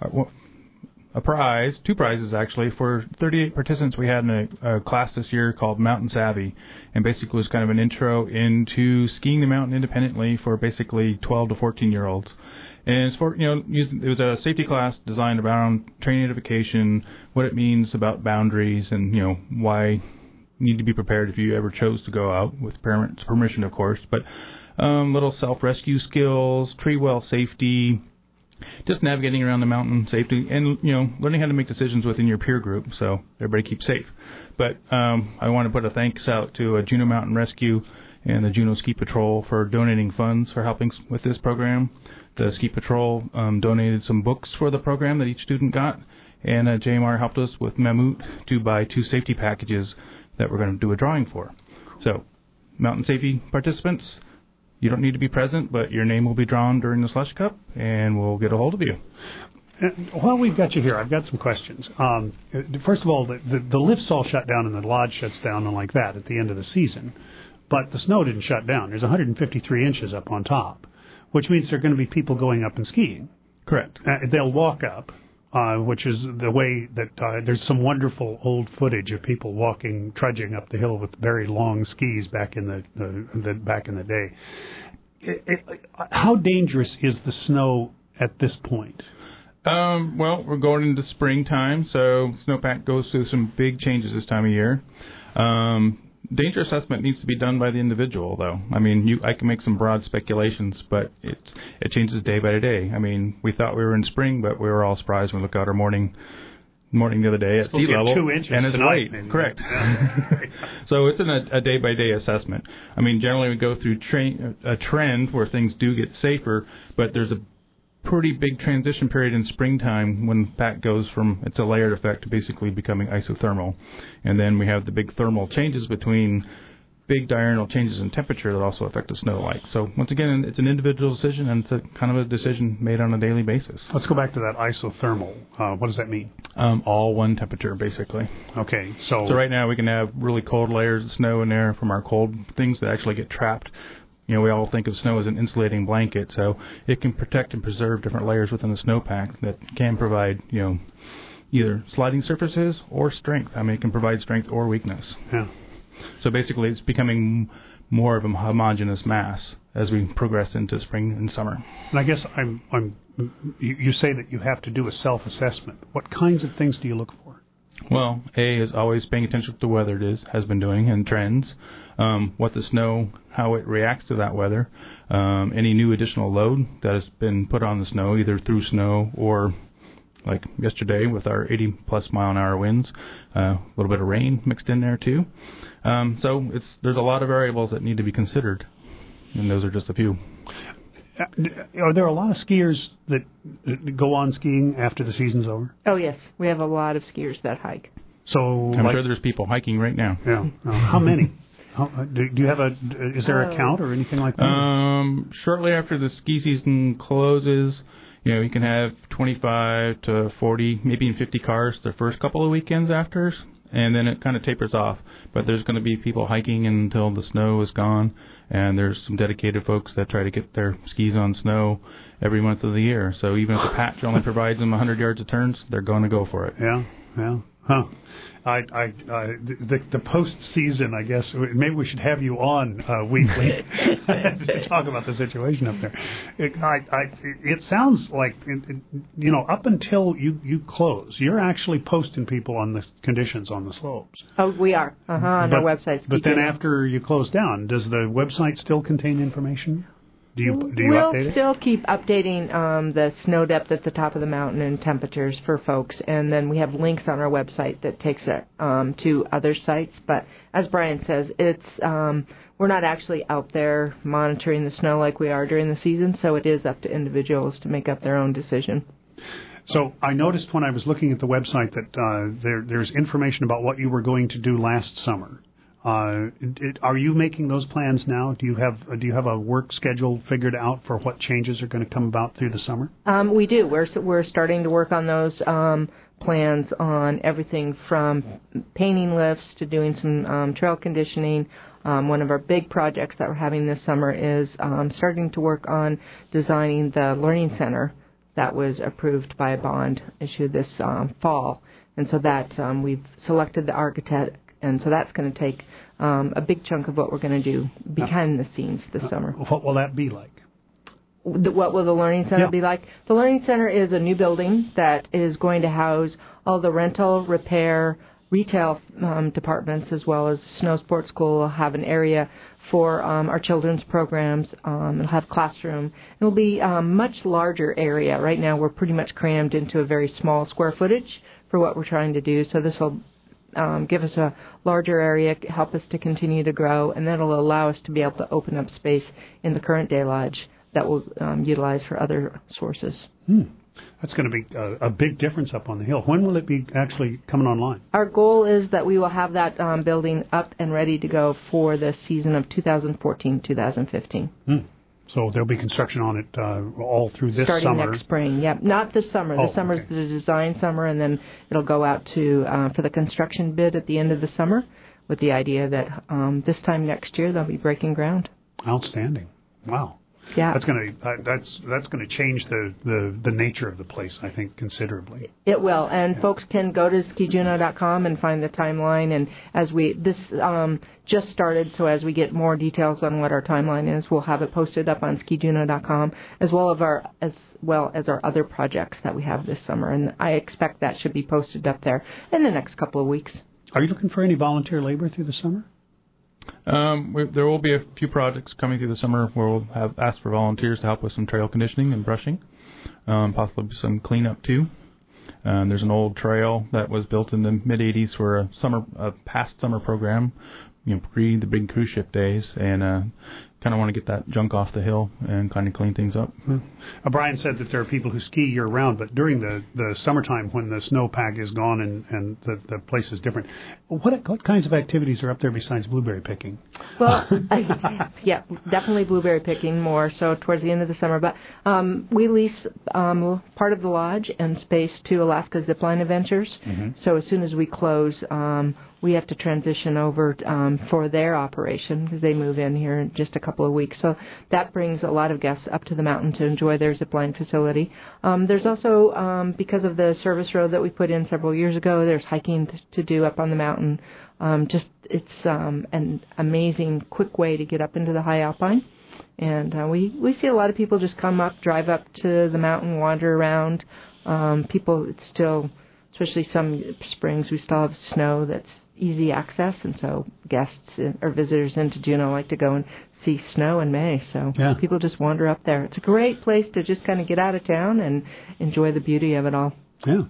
a prize, 2 prizes actually, for 38 participants we had in a class this year called Mountain Savvy, and basically it was kind of an intro into skiing the mountain independently for basically 12 to 14-year-olds. And it's for, it was a safety class designed around training identification, what it means about boundaries, and, why you need to be prepared if you ever chose to go out, with parents' permission, of course. But little self-rescue skills, tree well safety, just navigating around the mountain safety, and learning how to make decisions within your peer group so everybody keeps safe. But I want to put a thanks out to Juneau Mountain Rescue and the Juneau Ski Patrol for donating funds for helping with this program. The Ski Patrol donated some books for the program that each student got, and JMR helped us with Mammut to buy 2 safety packages that we're going to do a drawing for. So, mountain safety participants, you don't need to be present, but your name will be drawn during the Slush Cup, and we'll get a hold of you. While we've got you here, I've got some questions. First of all, the lifts all shut down and the lodge shuts down and like that at the end of the season, but the snow didn't shut down. There's 153 inches up on top, which means there are going to be people going up and skiing. Correct. They'll walk up, which is the way that there's some wonderful old footage of people trudging up the hill with very long skis back in the day. How dangerous is the snow at this point? Well, we're going into springtime, so snowpack goes through some big changes this time of year. Danger assessment needs to be done by the individual, though. I mean, I can make some broad speculations, but it changes day by day. I mean, we thought we were in spring, but we were all surprised when we looked out our morning the other day at sea level, 2 inches and it's tonight, light. Correct. So it's a day-by-day assessment. I mean, generally we go through a trend where things do get safer, but there's a pretty big transition period in springtime when pack goes from it's a layered effect to basically becoming isothermal. And then we have the big thermal changes between big diurnal changes in temperature that also affect the snow like. So once again, it's an individual decision, and it's a kind of a decision made on a daily basis. Let's go back to that isothermal. What does that mean? All one temperature, basically. Okay, so right now we can have really cold layers of snow in there from our cold things that actually get trapped. We all think of snow as an insulating blanket, so it can protect and preserve different layers within the snowpack that can provide, either sliding surfaces or strength. I mean, it can provide strength or weakness. Yeah. So basically, it's becoming more of a homogeneous mass as we progress into spring and summer. And I guess you say that you have to do a self-assessment. What kinds of things do you look for? Well, A is always paying attention to the weather has been doing, and trends. What the snow, how it reacts to that weather, any new additional load that has been put on the snow, either through snow or like yesterday with our 80-plus mile-an-hour winds, a little bit of rain mixed in there too. So there's a lot of variables that need to be considered, and those are just a few. Are there a lot of skiers that go on skiing after the season's over? Oh, yes. We have a lot of skiers that hike. So I'm sure there's people hiking right now. Yeah. How many? Do you have is there a count or anything like that? Shortly after the ski season closes, you can have 25 to 40, maybe even 50 cars the first couple of weekends after. and then it kind of tapers off. But there's going to be people hiking until the snow is gone, and there's some dedicated folks that try to get their skis on snow every month of the year. So even if the patch only provides them 100 yards of turns, they're going to go for it. Yeah. Huh. The post-season, I guess, maybe we should have you on weekly to talk about the situation up there. It sounds like, up until you close, you're actually posting people on the conditions on the slopes. Oh, we are, on our website. But then after you close down, does the website still contain information? Do you we'll update it? Still keep updating the snow depth at the top of the mountain and temperatures for folks, and then we have links on our website that takes it to other sites. But as Brian says, it's we're not actually out there monitoring the snow like we are during the season, so it is up to individuals to make up their own decision. So I noticed when I was looking at the website that there's information about what you were going to do last summer. Are you making those plans now? Do you have a work schedule figured out for what changes are going to come about through the summer? We do. We're starting to work on those plans on everything from painting lifts to doing some trail conditioning. One of our big projects that we're having this summer is starting to work on designing the learning center that was approved by a bond issued this fall. And so that we've selected the architect, and so that's going to take a big chunk of what we're going to do behind the scenes this summer. What will that be like? What will the Learning Center be like? The Learning Center is a new building that is going to house all the rental, repair, retail departments, as well as Snow Sports School. Will have an area for our children's programs. It'll have classroom. It'll be a much larger area. Right now we're pretty much crammed into a very small square footage for what we're trying to do. So this will give us a larger area, help us to continue to grow, and that will allow us to be able to open up space in the current day lodge that we'll utilize for other sources. That's going to be a big difference up on the hill. When will it be actually coming online? Our goal is that we will have that building up and ready to go for the season of 2014-2015. So there'll be construction on it all through this starting summer. Starting next spring, yeah. Not this summer. This summer's the design summer, and then it'll go out to for the construction bid at the end of the summer with the idea that this time next year they'll be breaking ground. Outstanding. Wow. Yeah. That's going to change the nature of the place, I think, considerably. It will, and folks can go to skijuno.com and find the timeline. And as this just started, so as we get more details on what our timeline is, we'll have it posted up on skijuno.com as well as our other projects that we have this summer. And I expect that should be posted up there in the next couple of weeks. Are you looking for any volunteer labor through the summer? There will be a few projects coming through the summer where we'll have asked for volunteers to help with some trail conditioning and brushing, possibly some cleanup too. There's an old trail that was built in the mid '80s for a past summer program, pre the big cruise ship days, and kind of want to get that junk off the hill and kind of clean things up. Brian said that there are people who ski year-round, but during the summertime when the snowpack is gone and the place is different, what kinds of activities are up there besides blueberry picking? Well, yeah, definitely blueberry picking more so towards the end of the summer. But we lease part of the lodge and space to Alaska Zipline Adventures. So as soon as we close, we have to transition over for their operation because they move in here in just a couple of weeks. So that brings a lot of guests up to the mountain to enjoy their zipline facility. There's also, because of the service road that we put in several years ago, there's hiking to do up on the mountain. It's an amazing, quick way to get up into the high alpine. And we see a lot of people just come up, drive up to the mountain, wander around. It's still, especially some springs, we still have snow that's easy access, and so guests or visitors into Juneau like to go and see snow in May. So people just wander up there. It's a great place to just kind of get out of town and enjoy the beauty of it all. Yeah.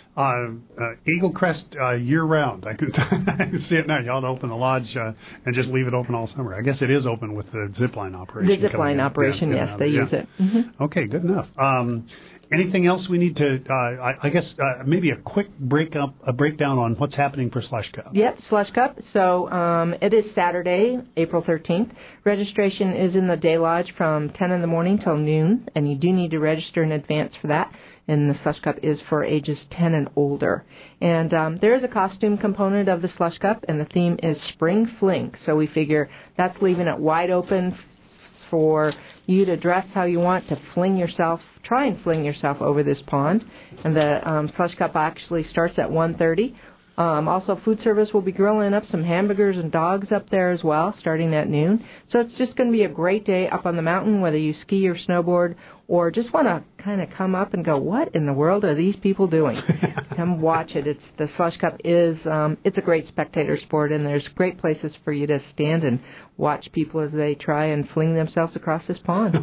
Eagle Crest year-round. I can see it now. Y'all open the lodge and just leave it open all summer. I guess it is open with the zipline operation. The zipline operation, yes, they use it. Okay, good enough. Anything else we need to, I guess, maybe a quick breakdown on what's happening for Slush Cup? Yep, Slush Cup. So it is Saturday, April 13th. Registration is in the Day Lodge from 10 in the morning till noon, and you do need to register in advance for that. And the Slush Cup is for ages 10 and older. And there is a costume component of the Slush Cup, and the theme is Spring Fling. So we figure that's leaving it wide open for you to dress how you want, to try and fling yourself over this pond. And the Slush Cup actually starts at 1:30. Also, food service will be grilling up some hamburgers and dogs up there as well, starting at noon. So it's just going to be a great day up on the mountain, whether you ski or snowboard, or just want to kind of come up and go, what in the world are these people doing? Come watch it. The Slush Cup is it's a great spectator sport, and there's great places for you to stand and watch people as they try and fling themselves across this pond.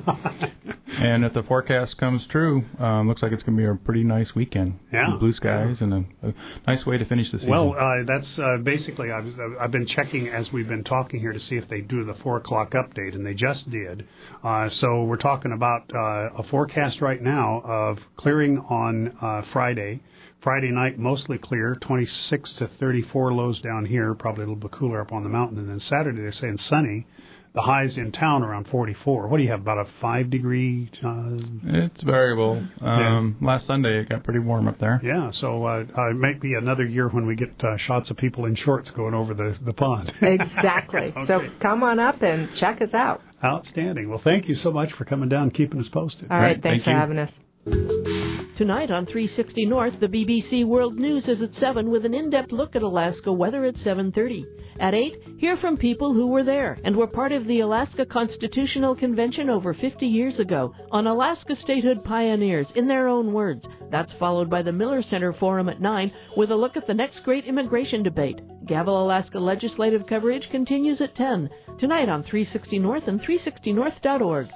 And if the forecast comes true, looks like it's going to be a pretty nice weekend. Yeah. Blue skies and a nice way to finish the season. Well, that's basically, I've been checking as we've been talking here to see if they do the 4 o'clock update, and they just did. So we're talking about a forecast right now of clearing on Friday. Friday night, mostly clear, 26 to 34 lows down here, probably a little bit cooler up on the mountain. And then Saturday, they're saying sunny. The highs in town around 44. What do you have, about a 5-degree? It's variable. Last Sunday, it got pretty warm up there. Yeah, so it might be another year when we get shots of people in shorts going over the pond. Exactly. Okay. So come on up and check us out. Outstanding. Well, thank you so much for coming down and keeping us posted. All right, thanks for having us. Tonight on 360 North, the BBC World News is at 7 with an in-depth look at Alaska weather at 7:30. At 8, hear from people who were there and were part of the Alaska Constitutional Convention over 50 years ago on Alaska statehood pioneers in their own words. That's followed by the Miller Center Forum at 9 with a look at the next great immigration debate. Gavel Alaska legislative coverage continues at 10. Tonight on 360 North and 360north.org.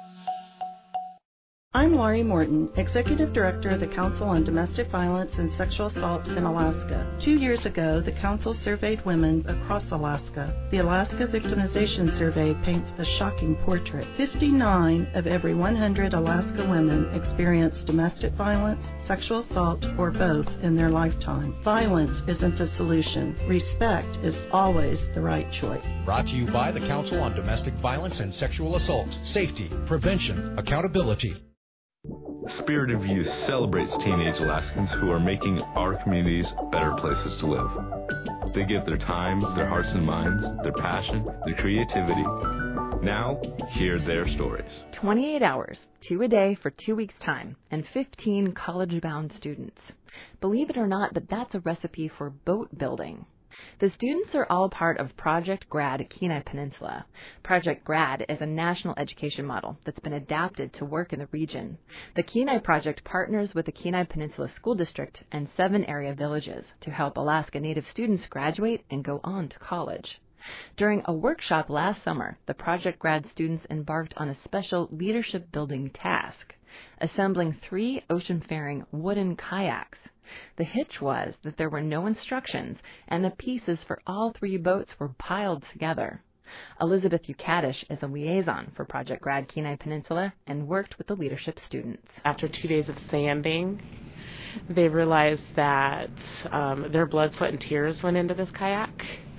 I'm Laurie Morton, Executive Director of the Council on Domestic Violence and Sexual Assault in Alaska. 2 years ago, the Council surveyed women across Alaska. The Alaska Victimization Survey paints a shocking portrait. 59 of every 100 Alaska women experience domestic violence, sexual assault, or both in their lifetime. Violence isn't a solution. Respect is always the right choice. Brought to you by the Council on Domestic Violence and Sexual Assault. Safety, prevention, accountability. Spirit of Youth celebrates teenage Alaskans who are making our communities better places to live. They give their time, their hearts and minds, their passion, their creativity. Now, hear their stories. 28 hours, 2 a day for 2 weeks' time, and 15 college-bound students. Believe it or not, but that's a recipe for boat building. The students are all part of Project GRAD at Kenai Peninsula. Project GRAD is a national education model that's been adapted to work in the region. The Kenai Project partners with the Kenai Peninsula School District and 7 area villages to help Alaska Native students graduate and go on to college. During a workshop last summer, the Project GRAD students embarked on a special leadership building task, assembling 3 ocean-faring wooden kayaks. The hitch was that there were no instructions, and the pieces for all 3 boats were piled together. Elizabeth Ukadish is a liaison for Project GRAD Kenai Peninsula and worked with the leadership students. After 2 days of sanding, they realized that their blood, sweat, and tears went into this kayak,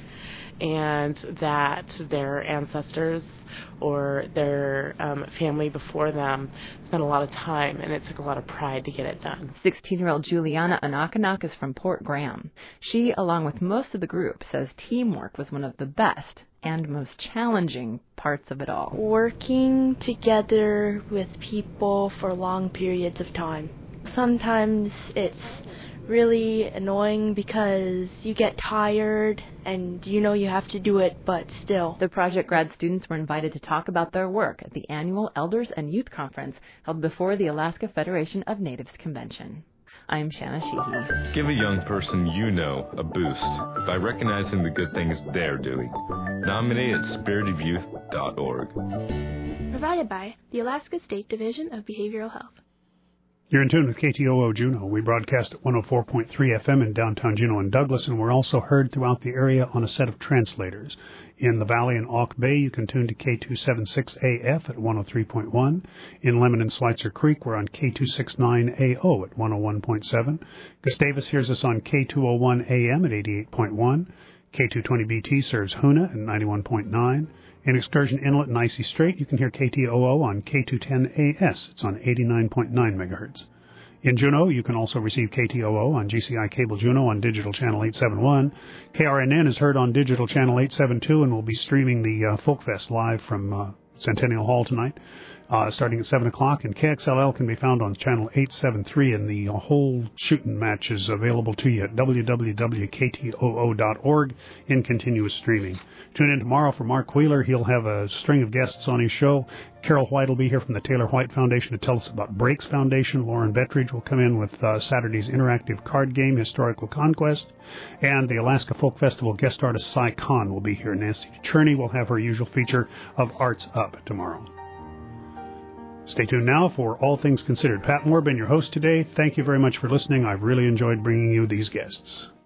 and that their ancestors or their family before them spent a lot of time, and it took a lot of pride to get it done. 16-year-old Juliana Anakanak is from Port Graham. She, along with most of the group, says teamwork was one of the best and most challenging parts of it all. Working together with people for long periods of time. Sometimes it's really annoying because you get tired and you know you have to do it, but still. The Project GRAD students were invited to talk about their work at the annual Elders and Youth Conference held before the Alaska Federation of Natives Convention. I'm Shanna Sheehy. Give a young person you know a boost by recognizing the good things they're doing. Nominate at spiritofyouth.org. Provided by the Alaska State Division of Behavioral Health. You're in tune with KTOO Juneau. We broadcast at 104.3 FM in downtown Juneau and Douglas, and we're also heard throughout the area on a set of translators. In the Valley and Auk Bay, you can tune to K276AF at 103.1. In Lemon and Schweitzer Creek, we're on K269AO at 101.7. Gustavus hears us on K201 AM at 88.1. K220BT serves Hoonah at 91.9. In Excursion Inlet and Icy Strait, you can hear KTOO on K210AS. It's on 89.9 megahertz. In Juneau, you can also receive KTOO on GCI Cable Juneau on Digital Channel 871. KRNN is heard on Digital Channel 872, and we'll be streaming the Folk Fest live from Centennial Hall tonight, starting at 7 o'clock. And KXLL can be found on Channel 873, and the whole shooting match is available to you at www.ktoo.org in continuous streaming. Tune in tomorrow for Mark Wheeler. He'll have a string of guests on his show. Carol White will be here from the Taylor White Foundation to tell us about Breaks Foundation. Lauren Bettridge will come in with Saturday's interactive card game, Historical Conquest. And the Alaska Folk Festival guest artist Cy Kahn will be here. Nancy Cherney will have her usual feature of Arts Up tomorrow. Stay tuned now for All Things Considered. Pat Moore, been your host today. Thank you very much for listening. I've really enjoyed bringing you these guests.